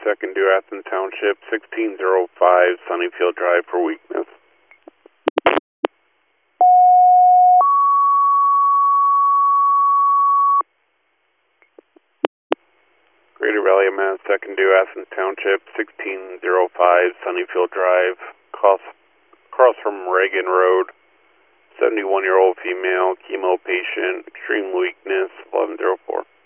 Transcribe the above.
2nd due Athens Township, 1605 Sunnyfield Drive for weakness. Greater Valley Mass, 2nd due Athens Township, 1605 Sunnyfield Drive, across from Reagan Road, 71-year-old female, chemo patient, extreme weakness, 1104.